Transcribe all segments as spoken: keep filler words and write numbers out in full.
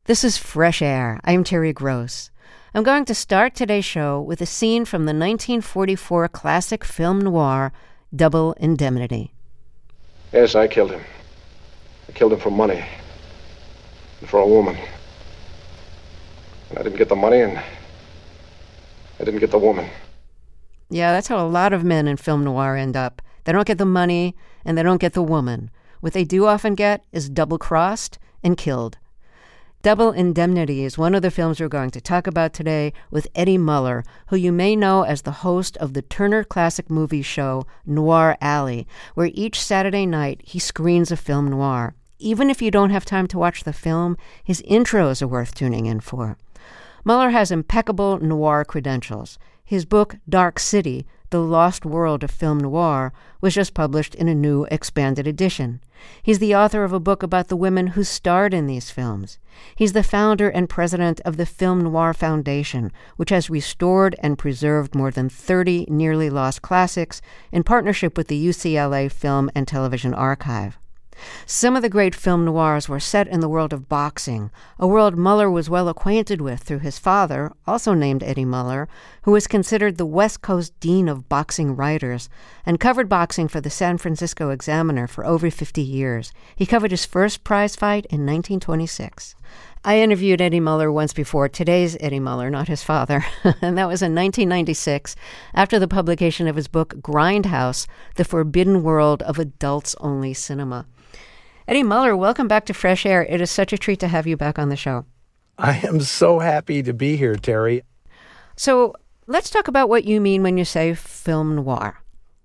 This is Fresh Air. I'm Terry Gross. I'm going to start today's show with a scene from the nineteen forty-four classic film noir, Double Indemnity. Yes, I killed him. I killed him for money. And for a woman. And I didn't get the money, and I didn't get the woman. Yeah, that's how a lot of men in film noir end up. They don't get the money, and they don't get the woman. What they do often get is double-crossed and killed. Double Indemnity is one of the films we're going to talk about today with Eddie Muller, who you may know as the host of the Turner Classic Movies show Noir Alley, where each Saturday night he screens a film noir. Even if you don't have time to watch the film, his intros are worth tuning in for. Muller has impeccable noir credentials. His book, Dark City, The Lost World of Film Noir, was just published in a new expanded edition. He's the author of a book about the women who starred in these films. He's the founder and president of the Film Noir Foundation, which has restored and preserved more than thirty nearly lost classics in partnership with the U C L A Film and Television Archive. Some of the great film noirs were set in the world of boxing, a world Muller was well acquainted with through his father, also named Eddie Muller, who was considered the West Coast dean of boxing writers and covered boxing for the San Francisco Examiner for over fifty years. He covered his first prize fight in nineteen twenty-six. I interviewed Eddie Muller once before, today's Eddie Muller, not his father, and that was in nineteen ninety-six, after the publication of his book Grindhouse, The Forbidden World of Adults-Only Cinema. Eddie Muller, welcome back to Fresh Air. It is such a treat to have you back on the show. I am so happy to be here, Terry. So let's talk about what you mean when you say film noir.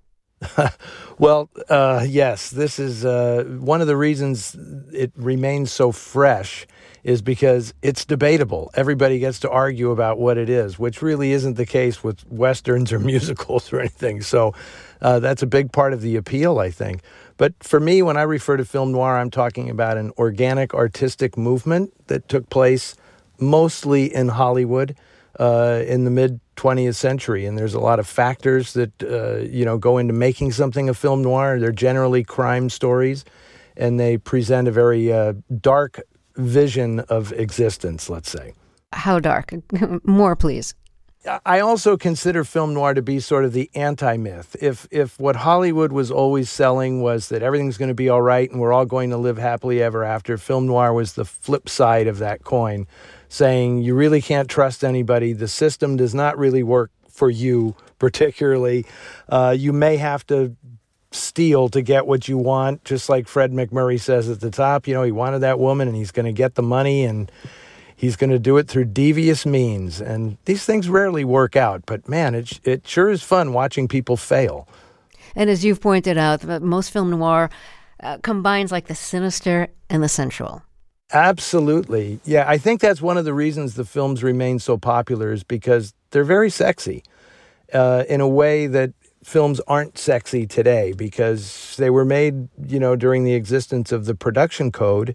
Well, uh, yes, this is uh, one of the reasons it remains so fresh is because it's debatable. Everybody gets to argue about what it is, which really isn't the case with Westerns or musicals or anything. So uh, that's a big part of the appeal, I think. But for me, when I refer to film noir, I'm talking about an organic artistic movement that took place mostly in Hollywood uh, in the mid-twentieth century. And there's a lot of factors that, uh, you know, go into making something a film noir. They're generally crime stories, and they present a very uh, dark vision of existence, let's say. How dark? More, please. I also consider film noir to be sort of the anti-myth. If if what Hollywood was always selling was that everything's going to be all right and we're all going to live happily ever after, film noir was the flip side of that coin, saying you really can't trust anybody. The system does not really work for you particularly. Uh, you may have to steal to get what you want, just like Fred MacMurray says at the top. You know, he wanted that woman and he's going to get the money, and he's going to do it through devious means. And these things rarely work out. But, man, it, it sure is fun watching people fail. And as you've pointed out, most film noir uh, combines like the sinister and the sensual. Absolutely. Yeah, I think that's one of the reasons the films remain so popular is because they're very sexy uh, in a way that films aren't sexy today, because they were made, you know, during the existence of the production code,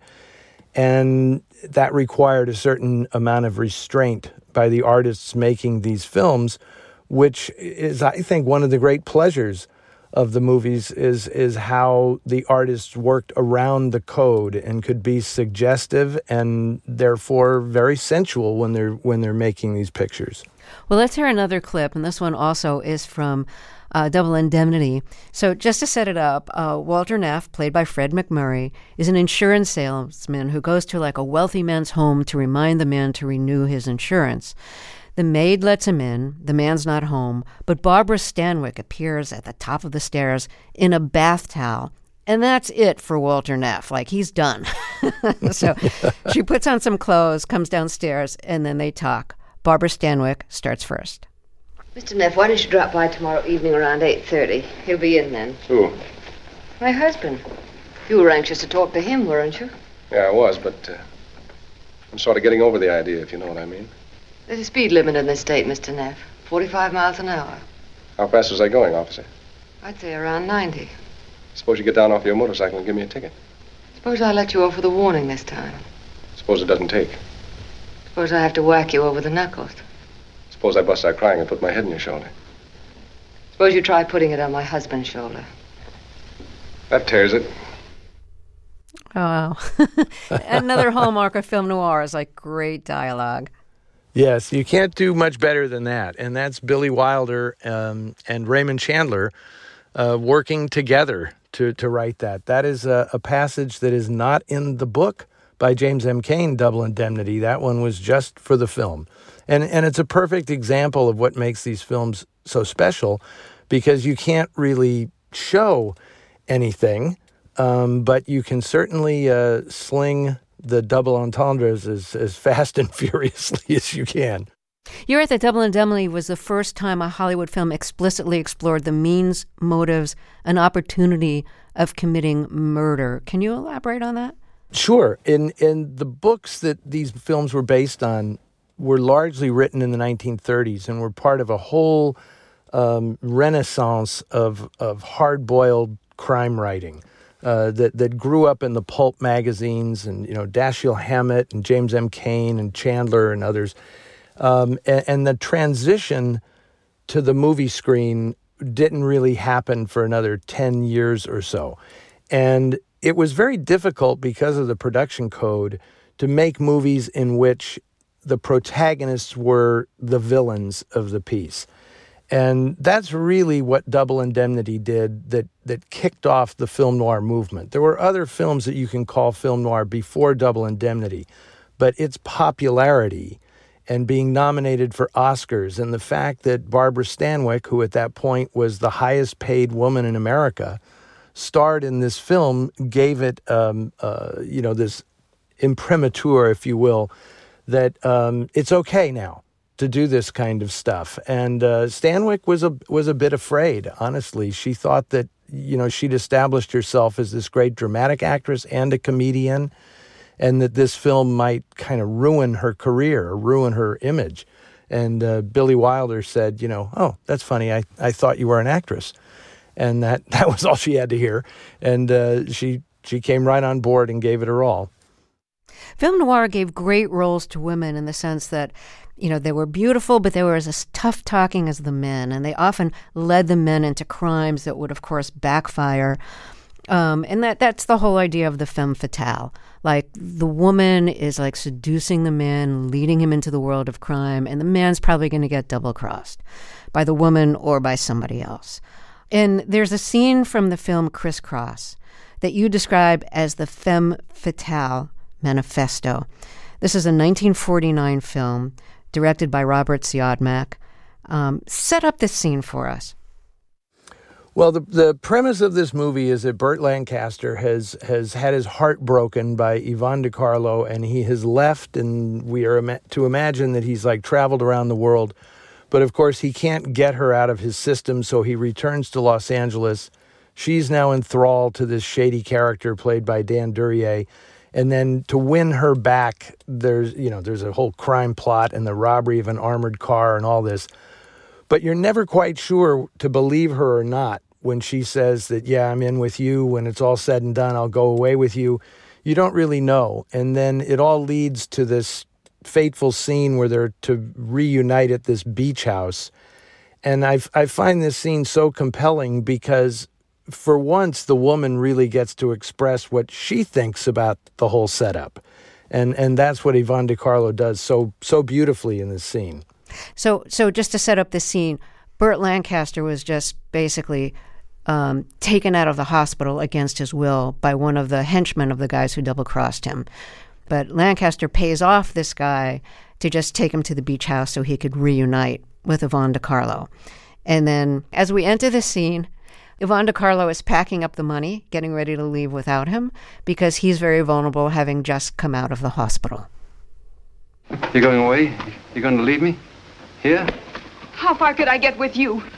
and that required a certain amount of restraint by the artists making these films, which is, I think, one of the great pleasures of the movies is is how the artists worked around the code and could be suggestive and therefore very sensual when they're when they're making these pictures. Well, let's hear another clip, and this one also is from Uh, Double Indemnity. So just to set it up, uh, Walter Neff, played by Fred MacMurray, is an insurance salesman who goes to like a wealthy man's home to remind the man to renew his insurance. The maid lets him in. The man's not home, but Barbara Stanwyck appears at the top of the stairs in a bath towel. And that's it for Walter Neff. Like, he's done. So she puts on some clothes, comes downstairs, and then they talk. Barbara Stanwyck starts first. Mister Neff, why don't you drop by tomorrow evening around eight thirty? He'll be in then. Who? My husband. You were anxious to talk to him, weren't you? Yeah, I was, but uh, I'm sort of getting over the idea, if you know what I mean. There's a speed limit in this state, Mister Neff. forty-five miles an hour. How fast was I going, officer? I'd say around ninety. Suppose you get down off your motorcycle and give me a ticket. Suppose I let you off with a warning this time. Suppose it doesn't take. Suppose I have to whack you over the knuckles. Suppose I bust out crying and put my head in your shoulder. Suppose you try putting it on my husband's shoulder. That tears it. Oh, another hallmark of film noir is like great dialogue. Yes, you can't do much better than that. And that's Billy Wilder um, and Raymond Chandler uh, working together to, to write that. That is a, a passage that is not in the book by James M. Cain, Double Indemnity. That one was just for the film. And, and it's a perfect example of what makes these films so special, because you can't really show anything, um, but you can certainly uh, sling the double entendres as, as fast and furiously as you can. You're right that Double Indemnity was the first time a Hollywood film explicitly explored the means, motives, and opportunity of committing murder. Can you elaborate on that? Sure. In in the books that these films were based on were largely written in the nineteen thirties and were part of a whole um, renaissance of of hard-boiled crime writing. Uh, that that grew up in the pulp magazines, and you know Dashiell Hammett and James M. Cain and Chandler and others, um, and, and the transition to the movie screen didn't really happen for another ten years or so, and it was very difficult because of the production code to make movies in which the protagonists were the villains of the piece. And that's really what Double Indemnity did that that kicked off the film noir movement. There were other films that you can call film noir before Double Indemnity, but its popularity and being nominated for Oscars and the fact that Barbara Stanwyck, who at that point was the highest paid woman in America, starred in this film gave it, um, uh, you know, this imprimatur, if you will, that um, it's okay now to do this kind of stuff. And uh, Stanwyck was a was a bit afraid, honestly. She thought that, you know, she'd established herself as this great dramatic actress and a comedian, and that this film might kind of ruin her career or ruin her image. And uh, Billy Wilder said, you know, oh, that's funny. I, I thought you were an actress. And that, that was all she had to hear. And uh, she she came right on board and gave it her all. Film noir gave great roles to women in the sense that, you know, they were beautiful, but they were as tough talking as the men, and they often led the men into crimes that would, of course, backfire. Um, and that that's the whole idea of the femme fatale. Like, the woman is like seducing the man, leading him into the world of crime, and the man's probably going to get double-crossed by the woman or by somebody else. And there's a scene from the film Criss Cross that you describe as the femme fatale manifesto. This is a nineteen forty-nine film directed by Robert Siodmak. Um, set up this scene for us. Well, the the premise of this movie is that Burt Lancaster has has had his heart broken by Yvonne De Carlo, and he has left, and we are ima- to imagine that he's like traveled around the world. But of course, he can't get her out of his system, so he returns to Los Angeles. She's now enthralled to this shady character played by Dan Duryea. And then to win her back, there's, you know, there's a whole crime plot and the robbery of an armored car and all this. But you're never quite sure to believe her or not when she says that, yeah, I'm in with you. When it's all said and done, I'll go away with you. You don't really know. And then it all leads to this fateful scene where they're to reunite at this beach house. And I I find this scene so compelling because for once, the woman really gets to express what she thinks about the whole setup. And and that's what Yvonne De Carlo does so so beautifully in this scene. So so just to set up this scene, Burt Lancaster was just basically um, taken out of the hospital against his will by one of the henchmen of the guys who double-crossed him. But Lancaster pays off this guy to just take him to the beach house so he could reunite with Yvonne De Carlo. And then as we enter the scene, Yvonne De Carlo is packing up the money, getting ready to leave without him, because he's very vulnerable, having just come out of the hospital. You're going away? You're going to leave me? Here? How far could I get with you?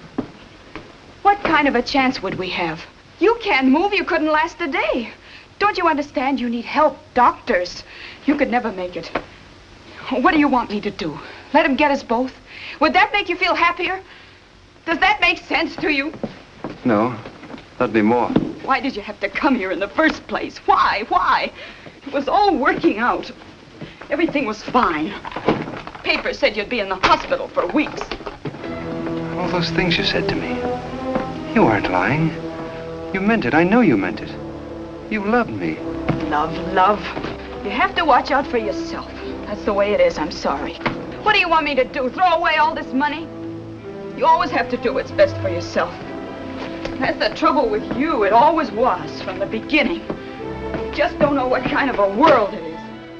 What kind of a chance would we have? You can't move. You couldn't last a day. Don't you understand? You need help, doctors. You could never make it. What do you want me to do? Let him get us both? Would that make you feel happier? Does that make sense to you? No, that'd be more. Why did you have to come here in the first place? Why? Why? It was all working out. Everything was fine. Papers said you'd be in the hospital for weeks. All those things you said to me. You weren't lying. You meant it. I know you meant it. You loved me. love, love. You have to watch out for yourself. That's the way it is, I'm sorry. What do you want me to do, throw away all this money? You always have to do what's best for yourself. That's the trouble with you. It always was, from the beginning. You just don't know what kind of a world it is.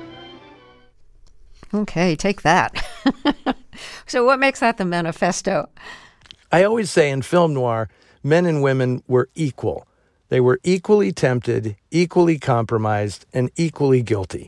Okay, take that. So what makes that the manifesto? I always say in film noir, men and women were equal. They were equally tempted, equally compromised, and equally guilty.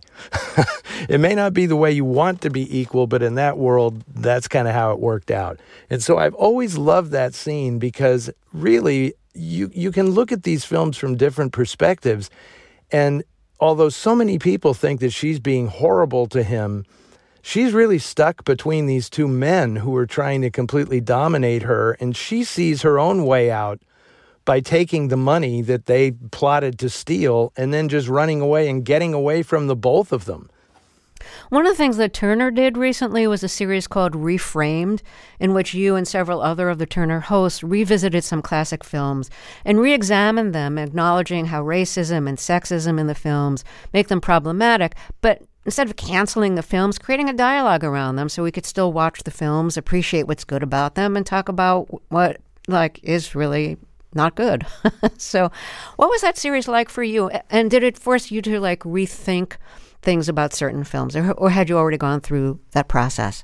It may not be the way you want to be equal, but in that world, that's kind of how it worked out. And so I've always loved that scene because really, you, you can look at these films from different perspectives. And although so many people think that she's being horrible to him, she's really stuck between these two men who are trying to completely dominate her, and she sees her own way out by taking the money that they plotted to steal and then just running away and getting away from the both of them. One of the things that Turner did recently was a series called Reframed, in which you and several other of the Turner hosts revisited some classic films and re-examined them, acknowledging how racism and sexism in the films make them problematic, but instead of canceling the films, creating a dialogue around them so we could still watch the films, appreciate what's good about them, and talk about what, like, is really not good. So what was that series like for you? And did it force you to, like, rethink things about certain films, or, or had you already gone through that process?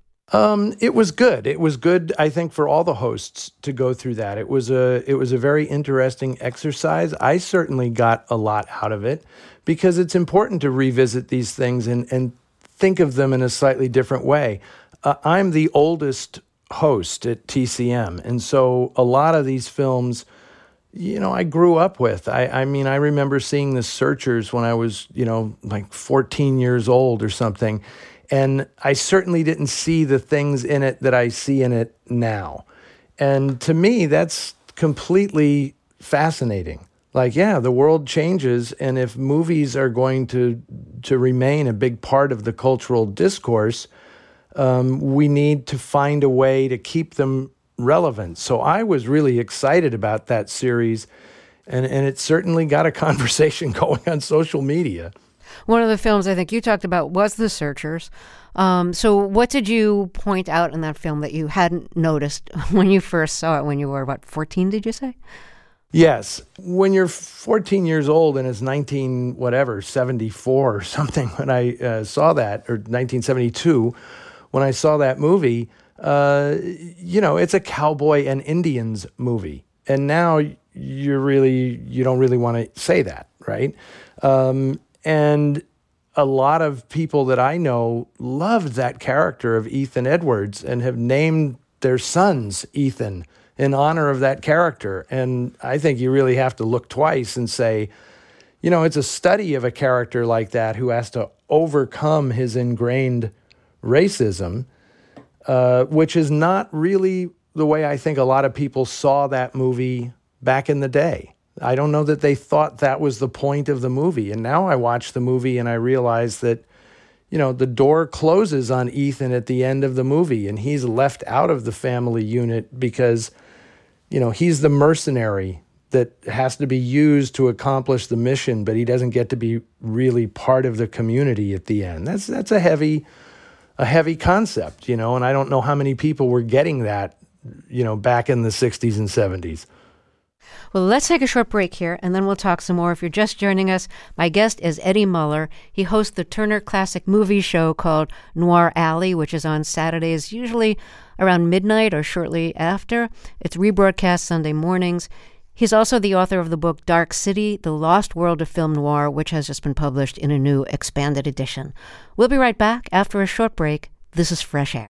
Um, it was good. It was good, I think, for all the hosts to go through that. It was a it was a very interesting exercise. I certainly got a lot out of it because it's important to revisit these things and, and think of them in a slightly different way. Uh, I'm the oldest host at T C M, and so a lot of these films, you know, I grew up with. I, I mean, I remember seeing The Searchers when I was, you know, like fourteen years old or something. And I certainly didn't see the things in it that I see in it now. And to me, that's completely fascinating. Like, yeah, the world changes. And if movies are going to to remain a big part of the cultural discourse, um, we need to find a way to keep them relevant. So I was really excited about that series. And, and it certainly got a conversation going on social media. One of the films I think you talked about was The Searchers. Um, so what did you point out in that film that you hadn't noticed when you first saw it when you were, what, fourteen, did you say? Yes. When you're fourteen years old and it's nineteen, whatever, seventy-four or something, when I uh, saw that, or nineteen seventy-two, when I saw that movie, uh, you know, it's a cowboy and Indians movie. And now you're really, you don't really want to say that, right? Um, And a lot of people that I know loved that character of Ethan Edwards and have named their sons Ethan in honor of that character. And I think you really have to look twice and say, you know, it's a study of a character like that who has to overcome his ingrained racism, uh, which is not really the way I think a lot of people saw that movie back in the day. I don't know that they thought that was the point of the movie. And now I watch the movie and I realize that, you know, the door closes on Ethan at the end of the movie and he's left out of the family unit because, you know, he's the mercenary that has to be used to accomplish the mission, but he doesn't get to be really part of the community at the end. That's that's a heavy a heavy concept, you know, and I don't know how many people were getting that, you know, back in the sixties and seventies. Well, let's take a short break here, and then we'll talk some more. If you're just joining us, my guest is Eddie Muller. He hosts the Turner Classic Movie show called Noir Alley, which is on Saturdays, usually around midnight or shortly after. It's rebroadcast Sunday mornings. He's also the author of the book Dark City, The Lost World of Film Noir, which has just been published in a new expanded edition. We'll be right back after a short break. This is Fresh Air.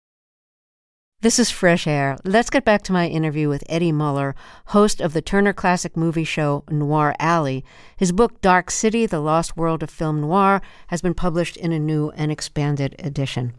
This is Fresh Air. Let's get back to my interview with Eddie Muller, host of the Turner Classic Movie show Noir Alley. His book, Dark City, The Lost World of Film Noir, has been published in a new and expanded edition.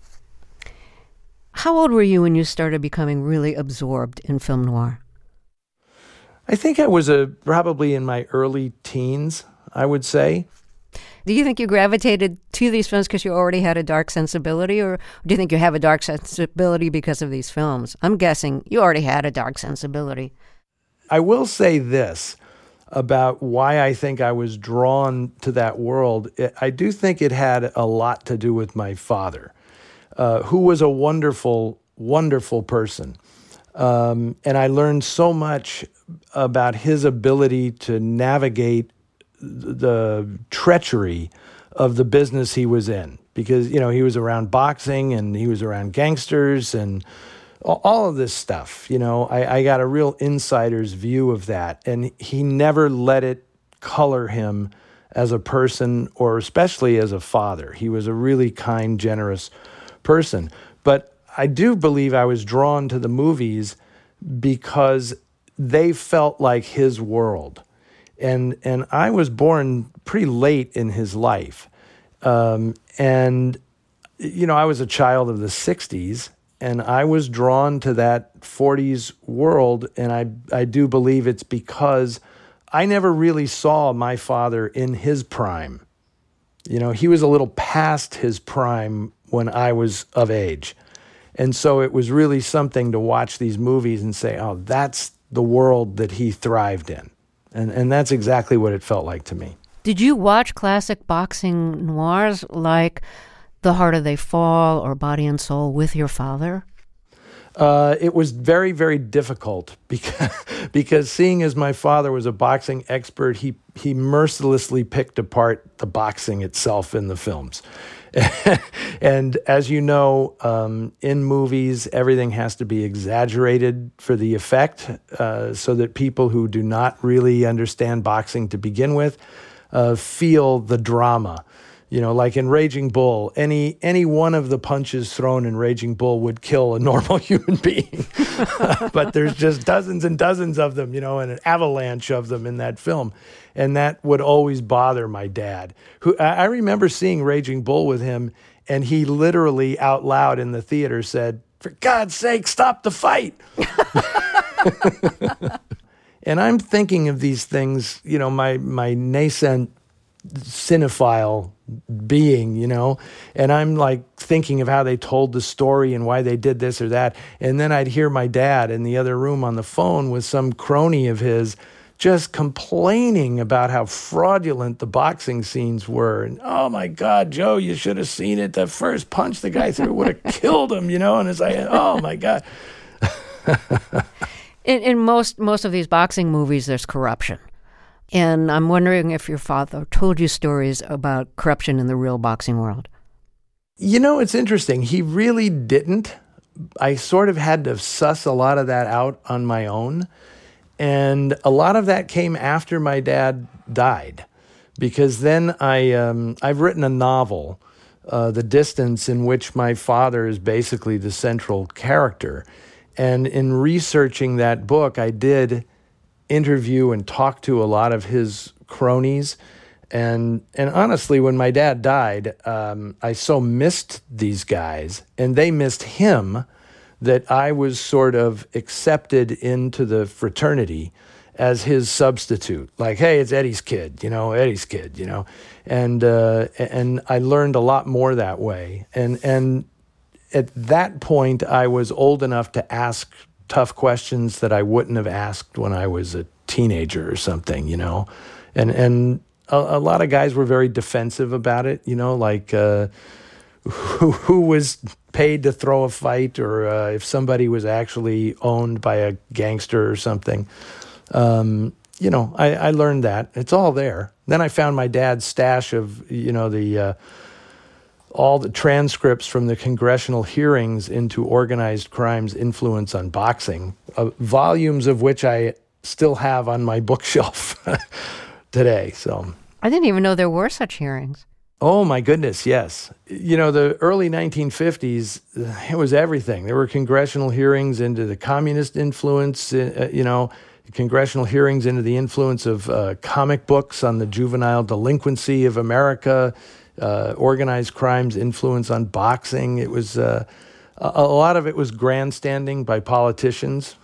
How old were you when you started becoming really absorbed in film noir? I think I was a, probably in my early teens, I would say. Do you think you gravitated to these films because you already had a dark sensibility, or do you think you have a dark sensibility because of these films? I'm guessing you already had a dark sensibility. I will say this. about why I think I was drawn to that world, I do think it had a lot to do with my father, uh, who was a wonderful, wonderful person. Um, and I learned so much about his ability to navigate the treachery of the business he was in. Because, you know, he was around boxing and he was around gangsters and all of this stuff. You know, I, I got a real insider's view of that. And he never let it color him as a person or especially as a father. He was a really kind, generous person. But I do believe I was drawn to the movies because they felt like his world. And and I was born pretty late in his life. Um, and, you know, I was a child of the sixties, and I was drawn to that forties world, and I, I do believe it's because I never really saw my father in his prime. You know, he was a little past his prime when I was of age. And so it was really something to watch these movies and say, oh, that's the world that he thrived in. And and that's exactly what it felt like to me. Did you watch classic boxing noirs like The Harder They Fall or Body and Soul with your father? Uh, it was very, very difficult because, because seeing as my father was a boxing expert, he, he mercilessly picked apart the boxing itself in the films. And as you know, um, in movies, everything has to be exaggerated for the effect, uh, so that people who do not really understand boxing to begin with uh, feel the drama. You know, like in Raging Bull, any any one of the punches thrown in Raging Bull would kill a normal human being. But there's just dozens and dozens of them, you know, and an avalanche of them in that film. And that would always bother my dad. Who I I remember seeing Raging Bull with him, and he literally out loud in the theater said, "For God's sake, stop the fight." And I'm thinking of these things, you know, my my nascent cinephile being, you know, and I'm like thinking of how they told the story and why they did this or that. And then I'd hear my dad in the other room on the phone with some crony of his just complaining about how fraudulent the boxing scenes were. And, oh my God, Joe, you should have seen it. The first punch the guy threw would have killed him, you know, and it's like, oh my God. In, in most most of these boxing movies, there's corruption. And I'm wondering if your father told you stories about corruption in the real boxing world. You know, it's interesting. He really didn't. I sort of had to suss a lot of that out on my own. And a lot of that came after my dad died. Because then I, um, I've written a novel, uh, The Distance, in which my father is basically the central character. And in researching that book, I did interview and talk to a lot of his cronies. And and honestly, when my dad died, um, I so missed these guys, and they missed him, that I was sort of accepted into the fraternity as his substitute. Like, hey, it's Eddie's kid, you know, Eddie's kid, you know. And uh, and I learned a lot more that way. And and at that point, I was old enough to ask tough questions that I wouldn't have asked when I was a teenager or something, you know. And and a, a lot of guys were very defensive about it, you know, like uh, who, who was paid to throw a fight, or uh, if somebody was actually owned by a gangster or something. Um, you know, I, I learned that. It's all there. Then I found my dad's stash of, you know, the... Uh, all the transcripts from the congressional hearings into organized crime's influence on boxing, uh, volumes of which I still have on my bookshelf today. So I didn't even know there were such hearings. Oh, my goodness, yes. You know, the early nineteen fifties, it was everything. There were congressional hearings into the communist influence, uh, you know, congressional hearings into the influence of uh, comic books on the juvenile delinquency of America, Uh, organized crime's influence on boxing. It was uh, a, a lot of it was grandstanding by politicians.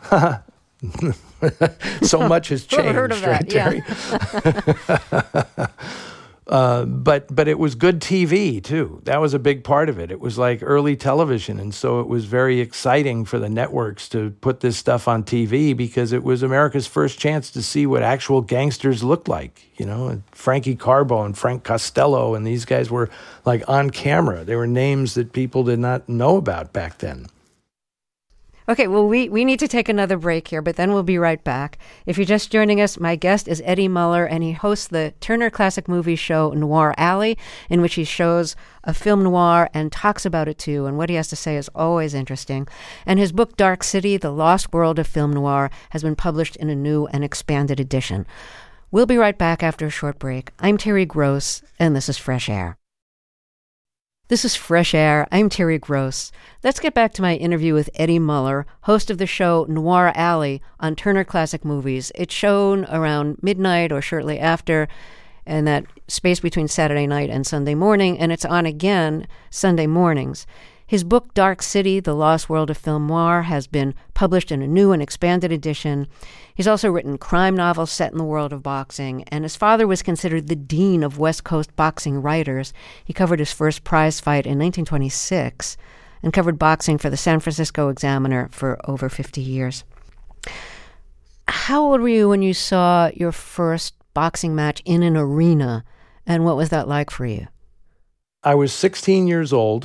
So much has changed, heard of that, right, Terry? Yeah. Uh, but but it was good T V, too. That was a big part of it. It was like early television, and so it was very exciting for the networks to put this stuff on T V because it was America's first chance to see what actual gangsters looked like. You know, and Frankie Carbo and Frank Costello, and these guys were like on camera. They were names that people did not know about back then. Okay, well, we, we need to take another break here, but then we'll be right back. If you're just joining us, my guest is Eddie Muller, and he hosts the Turner Classic Movies show Noir Alley, in which he shows a film noir and talks about it too, and what he has to say is always interesting. And his book, Dark City, The Lost World of Film Noir, has been published in a new and expanded edition. We'll be right back after a short break. I'm Terry Gross, and this is Fresh Air. This is Fresh Air. I'm Terry Gross. Let's get back to my interview with Eddie Muller, host of the show Noir Alley on Turner Classic Movies. It's shown around midnight or shortly after, and that space between Saturday night and Sunday morning, and it's on again Sunday mornings. His book, Dark City, The Lost World of Film Noir, has been published in a new and expanded edition. He's also written crime novels set in the world of boxing, and his father was considered the dean of West Coast boxing writers. He covered his first prize fight in nineteen twenty-six and covered boxing for the San Francisco Examiner for over fifty years. How old were you when you saw your first boxing match in an arena, and what was that like for you? I was sixteen years old.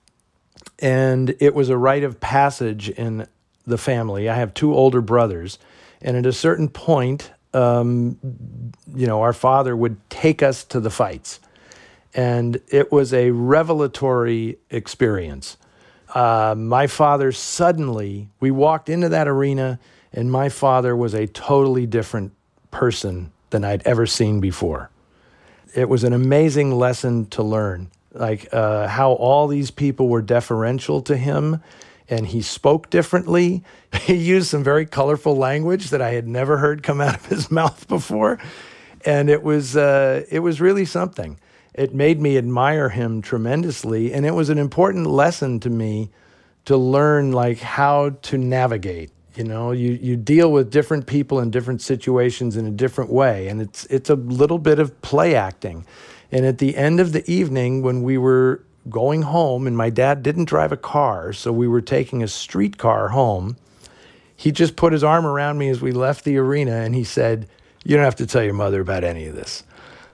And it was a rite of passage in the family. I have two older brothers. And at a certain point, um, you know, our father would take us to the fights. And it was a revelatory experience. Uh, my father suddenly, we walked into that arena, and my father was a totally different person than I'd ever seen before. It was an amazing lesson to learn. Like uh, how all these people were deferential to him, and he spoke differently. He used some very colorful language that I had never heard come out of his mouth before, and it was uh, it was really something. It made me admire him tremendously, and it was an important lesson to me to learn like how to navigate. You know, you you deal with different people in different situations in a different way, and it's it's a little bit of play acting. And at the end of the evening, when we were going home, and my dad didn't drive a car, so we were taking a streetcar home, he just put his arm around me as we left the arena, and he said, "You don't have to tell your mother about any of this."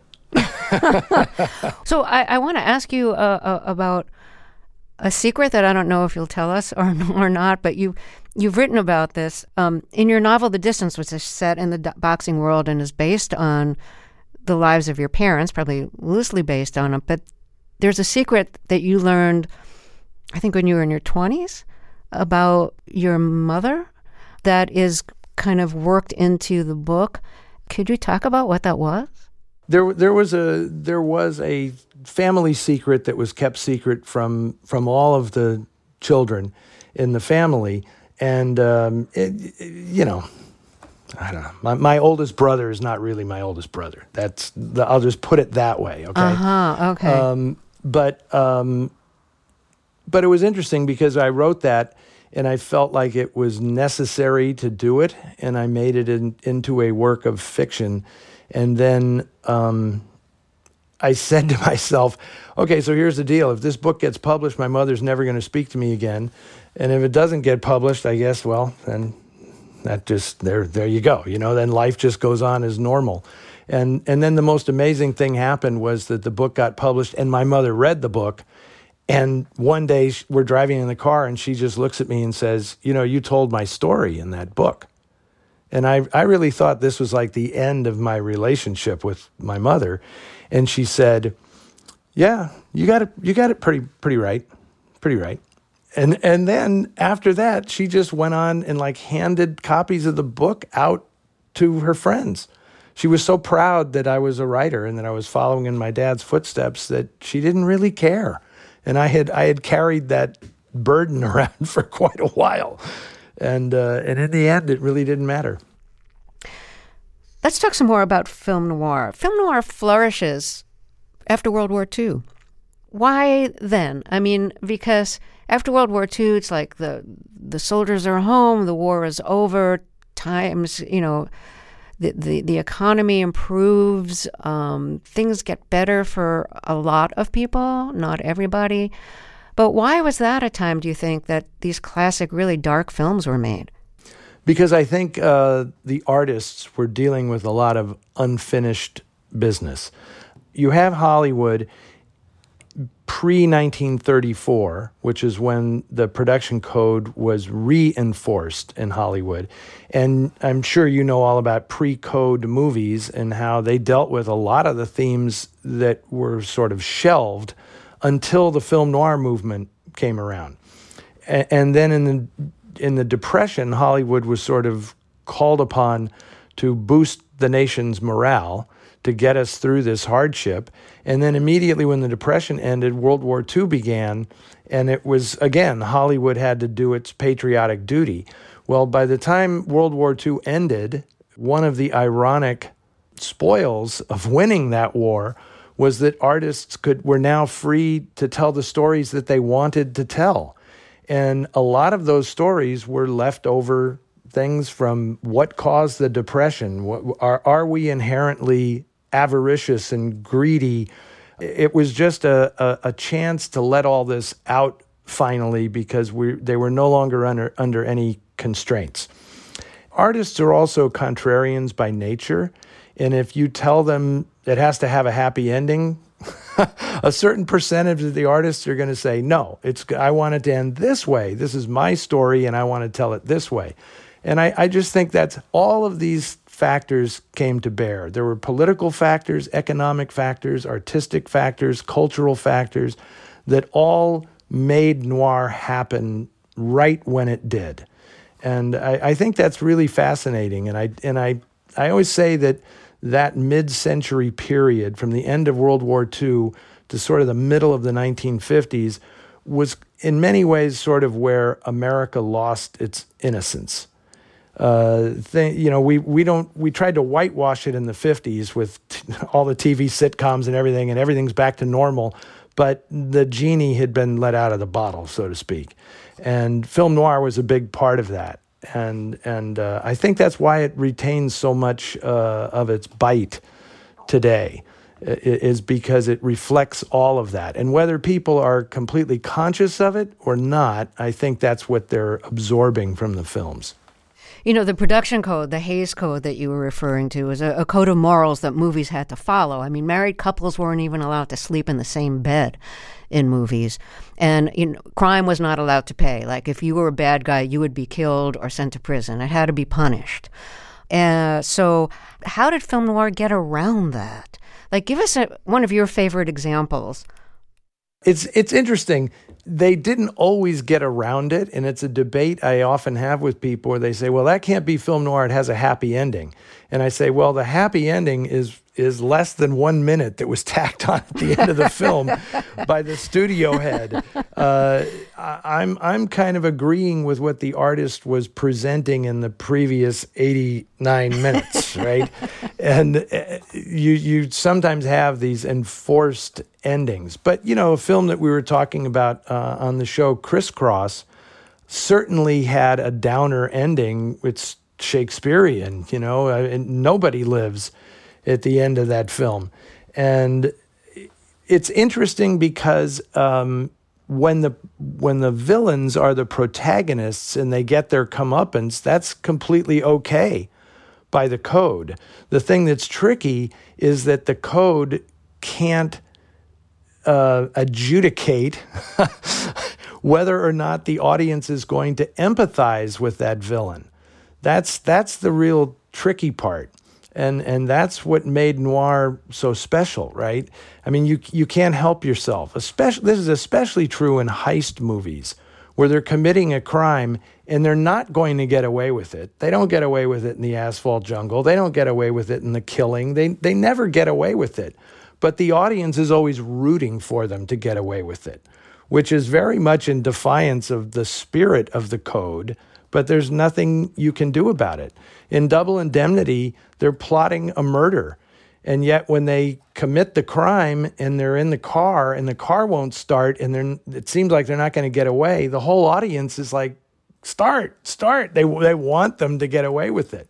So I, I want to ask you uh, uh, about a secret that I don't know if you'll tell us or or not, but you, you've written about this. Um, in your novel, The Distance, which is set in the do- boxing world and is based on the lives of your parents, probably loosely based on them, but there's a secret that you learned, I think when you were in your twenties, about your mother that is kind of worked into the book. Could you talk about what that was? There, there was a there was a family secret that was kept secret from from all of the children in the family, and um, it, it, you know. I don't know. My, my oldest brother is not really my oldest brother. That's the, I'll just put it that way. Okay. Uh-huh. Okay. Um, but um, but it was interesting because I wrote that, and I felt like it was necessary to do it, and I made it in, into a work of fiction, and then um, I said to myself, okay, so here's the deal: if this book gets published, my mother's never going to speak to me again, and if it doesn't get published, I guess, well, then. That just, there there you go. You know, then life just goes on as normal. And and then the most amazing thing happened was that the book got published, and my mother read the book. And one day we're driving in the car, and she just looks at me and says, you know, you told my story in that book. And I, I really thought this was like the end of my relationship with my mother. And she said, yeah, you got it, you got it pretty pretty right, pretty right. And and then after that, she just went on and like handed copies of the book out to her friends. She was so proud that I was a writer and that I was following in my dad's footsteps that she didn't really care. And I had I had carried that burden around for quite a while. And uh, and in the end, it really didn't matter. Let's talk some more about film noir. Film noir flourishes after World War Two. Why then? I mean, because after World War Two, it's like the the soldiers are home, the war is over, times, you know, the, the, the economy improves, um, things get better for a lot of people, not everybody. But why was that a time, do you think, that these classic, really dark films were made? Because I think uh, the artists were dealing with a lot of unfinished business. You have Hollywood pre nineteen thirty-four, which is when the production code was reinforced in Hollywood. And I'm sure you know all about pre-code movies and how they dealt with a lot of the themes that were sort of shelved until the film noir movement came around. And, and then in the in the Depression, Hollywood was sort of called upon to boost the nation's morale, to get us through this hardship. And then immediately when the Depression ended, World War Two began, and it was, again, Hollywood had to do its patriotic duty. Well, by the time World War Two ended, one of the ironic spoils of winning that war was that artists could were now free to tell the stories that they wanted to tell. And a lot of those stories were leftover things from what caused the Depression. What, are, are we inherently avaricious and greedy? It was just a, a, a chance to let all this out finally because we they were no longer under, under any constraints. Artists are also contrarians by nature, and if you tell them it has to have a happy ending, a certain percentage of the artists are going to say, no, it's I want it to end this way. This is my story, and I want to tell it this way. And I, I just think that's all of these factors came to bear. There were political factors, economic factors, artistic factors, cultural factors that all made noir happen right when it did. And I, I think that's really fascinating. And I and I I always say that that mid-century period from the end of World War Two to sort of the middle of the nineteen fifties was in many ways sort of where America lost its innocence. Uh, thing, you know, we, we don't, we tried to whitewash it in the fifties with t- all the T V sitcoms and everything, and everything's back to normal, but the genie had been let out of the bottle, so to speak. And film noir was a big part of that. And, and uh, I think that's why it retains so much uh, of its bite today, is because it reflects all of that. And whether people are completely conscious of it or not, I think that's what they're absorbing from the films. You know, the production code, the Hays Code that you were referring to, is a, a code of morals that movies had to follow. I mean, married couples weren't even allowed to sleep in the same bed in movies. And you know, crime was not allowed to pay. Like, if you were a bad guy, you would be killed or sent to prison. It had to be punished. Uh, so how did film noir get around that? Like, give us a, one of your favorite examples. It's it's interesting. They didn't always get around it, and it's a debate I often have with people where they say, well, that can't be film noir, it has a happy ending. And I say, well, the happy ending is is less than one minute that was tacked on at the end of the film by the studio head. Uh, I, I'm I'm kind of agreeing with what the artist was presenting in the previous eighty-nine minutes, right? And uh, you you sometimes have these enforced endings. But, you know, a film that we were talking about uh, on the show, Crisscross, certainly had a downer ending. It's Shakespearean, you know, uh, and nobody lives at the end of that film. And it's interesting because um, when the when the villains are the protagonists and they get their comeuppance, that's completely okay by the code. The thing that's tricky is that the code can't uh, adjudicate whether or not the audience is going to empathize with that villain. That's that's the real tricky part. And and that's what made noir so special, right? I mean, you you can't help yourself. Especially this is especially true in heist movies, where they're committing a crime and they're not going to get away with it. They don't get away with it in the Asphalt Jungle. They don't get away with it in The Killing. They they never get away with it. But the audience is always rooting for them to get away with it, which is very much in defiance of the spirit of the code. But there's nothing you can do about it. In Double Indemnity, they're plotting a murder. And yet when they commit the crime and they're in the car and the car won't start and they're, it seems like they're not going to get away, the whole audience is like, start, start. They they want them to get away with it.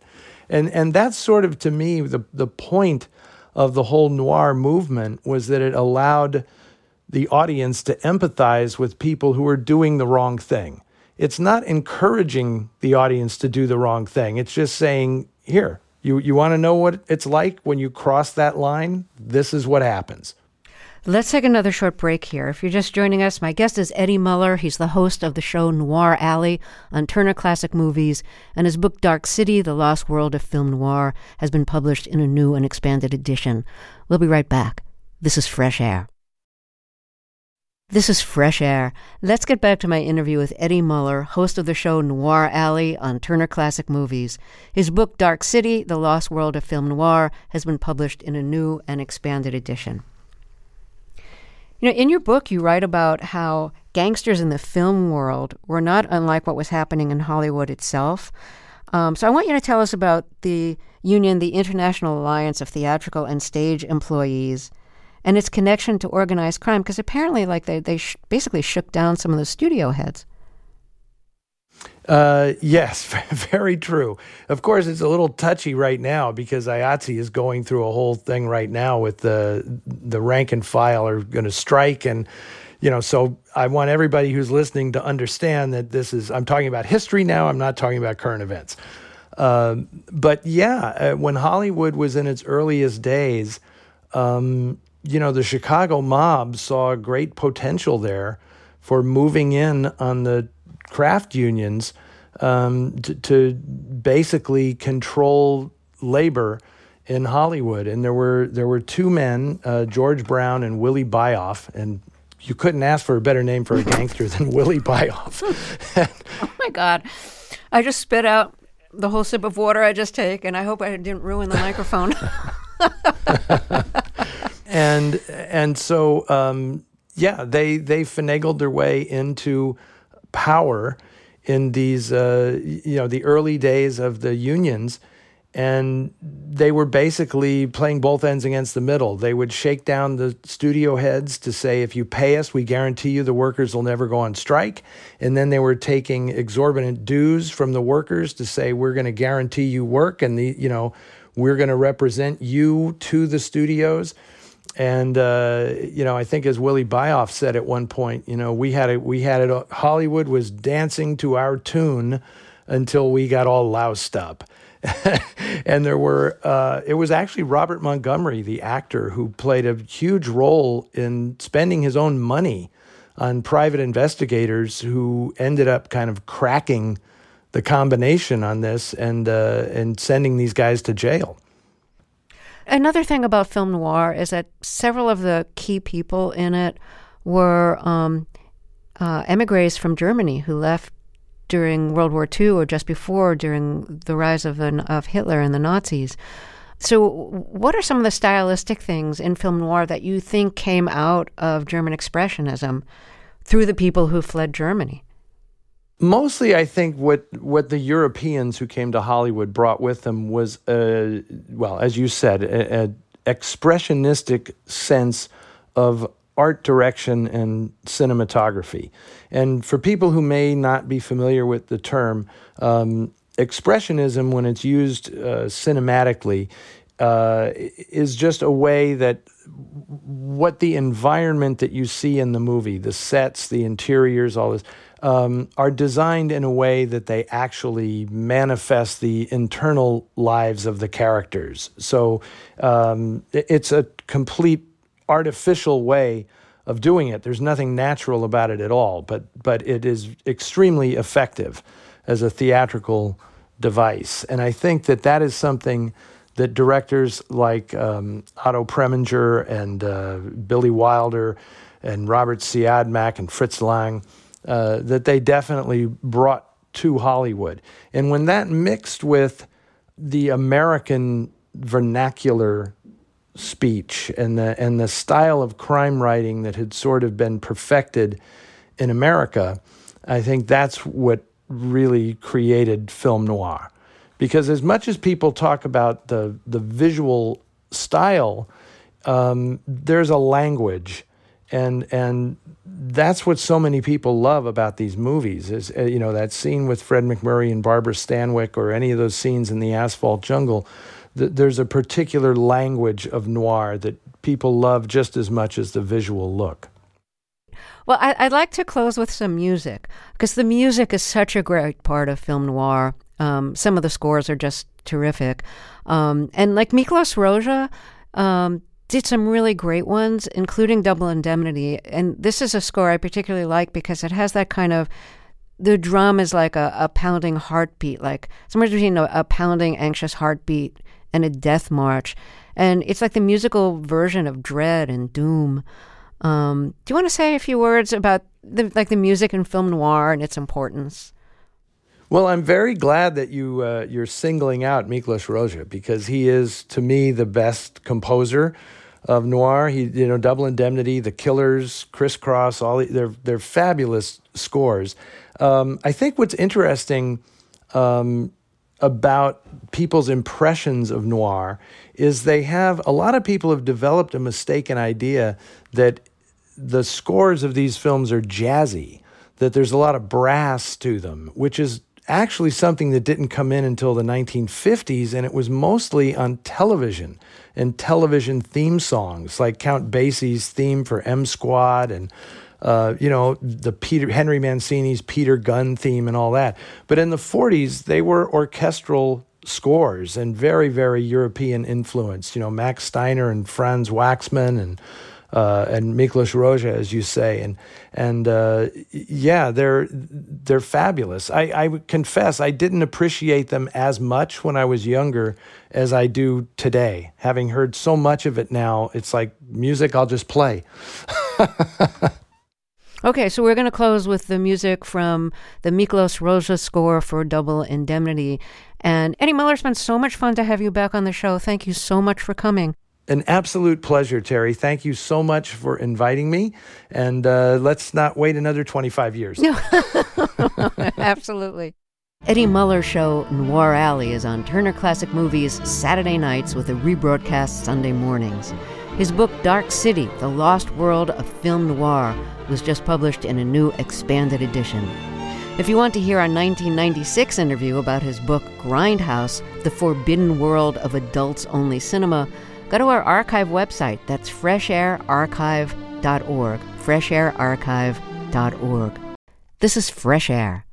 And and that's sort of, to me, the the point of the whole noir movement was that it allowed the audience to empathize with people who were doing the wrong thing. It's not encouraging the audience to do the wrong thing. It's just saying, here, you, you want to know what it's like when you cross that line? This is what happens. Let's take another short break here. If you're just joining us, my guest is Eddie Muller. He's the host of the show Noir Alley on Turner Classic Movies, and his book Dark City, The Lost World of Film Noir has been published in a new and expanded edition. We'll be right back. This is Fresh Air. This is Fresh Air. Let's get back to my interview with Eddie Muller, host of the show Noir Alley on Turner Classic Movies. His book Dark City, The Lost World of Film Noir has been published in a new and expanded edition. You know, in your book, you write about how gangsters in the film world were not unlike what was happening in Hollywood itself. Um, so I want you to tell us about the union, the International Alliance of Theatrical and Stage Employees, and its connection to organized crime, because apparently, like, they, they sh- basically shook down some of the studio heads. Uh, yes, very true. Of course, it's a little touchy right now because I A T S E is going through a whole thing right now with the the rank and file are going to strike, and you know, so I want everybody who's listening to understand that this is, I'm talking about history now. I'm not talking about current events. Um, but yeah, uh, when Hollywood was in its earliest days, um, you know, the Chicago mob saw great potential there for moving in on the craft unions um, to, to basically control labor in Hollywood. And there were there were two men, uh, George Brown and Willie Byoff, and you couldn't ask for a better name for a gangster than Willie Byoff. Oh my God. I just spit out the whole sip of water I just take, and I hope I didn't ruin the microphone. and and so, um, yeah, they, they finagled their way into power in these, uh, you know, the early days of the unions, and they were basically playing both ends against the middle. They would shake down the studio heads to say, if you pay us, we guarantee you the workers will never go on strike. And then they were taking exorbitant dues from the workers to say, we're going to guarantee you work, and the, you know, we're going to represent you to the studios. And, uh, you know, I think as Willie Byoff said at one point, you know, we had it, we had it, Hollywood was dancing to our tune until we got all loused up. And there were, uh, it was actually Robert Montgomery, the actor, who played a huge role in spending his own money on private investigators who ended up kind of cracking the combination on this and, uh, and sending these guys to jail. Another thing about film noir is that several of the key people in it were um, uh, emigres from Germany who left during World War Two or just before, during the rise of, the, of Hitler and the Nazis. So what are some of the stylistic things in film noir that you think came out of German Expressionism through the people who fled Germany? Mostly, I think what what the Europeans who came to Hollywood brought with them was, a, well, as you said, an expressionistic sense of art direction and cinematography. And for people who may not be familiar with the term, um, expressionism, when it's used uh, cinematically, uh, is just a way that what the environment that you see in the movie, the sets, the interiors, all this, Um, are designed in a way that they actually manifest the internal lives of the characters. So um, it's a complete artificial way of doing it. There's nothing natural about it at all, but but it is extremely effective as a theatrical device. And I think that that is something that directors like um, Otto Preminger and uh, Billy Wilder and Robert Siodmak and Fritz Lang, Uh, that they definitely brought to Hollywood. And when that mixed with the American vernacular speech and the and the style of crime writing that had sort of been perfected in America, I think that's what really created film noir. Because as much as people talk about the, the visual style, um, there's a language And and that's what so many people love about these movies is, uh, you know, that scene with Fred MacMurray and Barbara Stanwyck, or any of those scenes in the Asphalt Jungle. Th- there's a particular language of noir that people love just as much as the visual look. Well, I, I'd like to close with some music, because the music is such a great part of film noir. Um, some of the scores are just terrific. Um, and like Miklos Rozsa, um, did some really great ones, including Double Indemnity. And this is a score I particularly like because it has that kind of, the drum is like a, a pounding heartbeat, like somewhere between a, a pounding, anxious heartbeat and a death march. And it's like the musical version of dread and doom. Um, do you want to say a few words about the, like the music in film noir and its importance? Well, I'm very glad that you, uh, you're singling out Miklos Rozsa, because he is, to me, the best composer of noir. He, you know, Double Indemnity, The Killers, Crisscross, all they're they're fabulous scores. Um, I think what's interesting um, about people's impressions of noir is they have a lot of people have developed a mistaken idea that the scores of these films are jazzy, that there's a lot of brass to them, which is actually something that didn't come in until the nineteen fifties, and it was mostly on television and television theme songs, like Count Basie's theme for M Squad, and uh, you know, the Peter Henry Mancini's Peter Gunn theme and all that. But in the forties, they were orchestral scores and very, very European influenced. You know, Max Steiner and Franz Waxman and Uh, and Miklos Rozsa, as you say, and and uh, yeah, they're they're fabulous. I, I would confess I didn't appreciate them as much when I was younger as I do today. Having heard so much of it now, it's like music I'll just play. Okay, so we're going to close with the music from the Miklos Rozsa score for Double Indemnity. And Eddie Muller, it's been so much fun to have you back on the show. Thank you so much for coming. An absolute pleasure, Terry. Thank you so much for inviting me. And uh, let's not wait another twenty-five years. Absolutely. Eddie Muller's show, Noir Alley, is on Turner Classic Movies Saturday nights with a rebroadcast Sunday mornings. His book, Dark City, The Lost World of Film Noir, was just published in a new expanded edition. If you want to hear our nineteen ninety-six interview about his book, Grindhouse, The Forbidden World of Adults-Only Cinema, go to our archive website. That's fresh air archive dot org. fresh air archive dot org. This is Fresh Air.